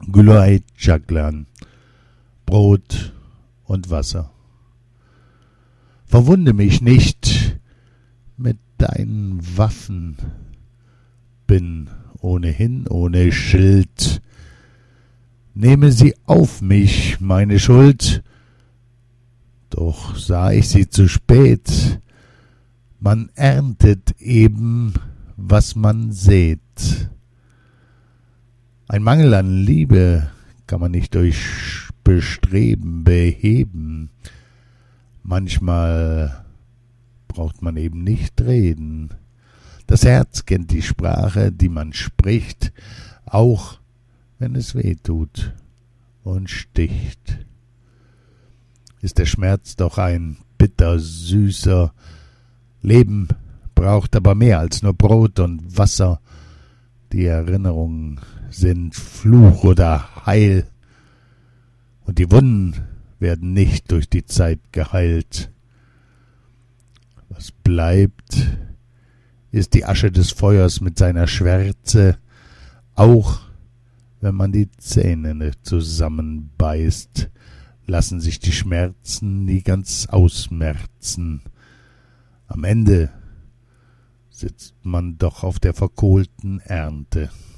Gülay Caglan, Brot und Wasser. Verwunde mich nicht mit deinen Waffen, bin ohnehin ohne Schild. Nehme sie auf mich, meine Schuld, doch sah ich sie zu spät. Man erntet eben, was man sät. Ein Mangel an Liebe kann man nicht durch Bestreben beheben. Manchmal braucht man eben nicht reden. Das Herz kennt die Sprache, die man spricht, auch wenn es weh tut und sticht. Ist der Schmerz doch ein bittersüßer. Leben braucht aber mehr als nur Brot und Wasser. Die Erinnerungen sind Fluch oder Heil. Und die Wunden werden nicht durch die Zeit geheilt. Was bleibt, ist die Asche des Feuers mit seiner Schwärze, auch wenn man die Zähne zusammenbeißt, lassen sich die Schmerzen nie ganz ausmerzen. Am Ende sitzt man doch auf der verkohlten Ernte.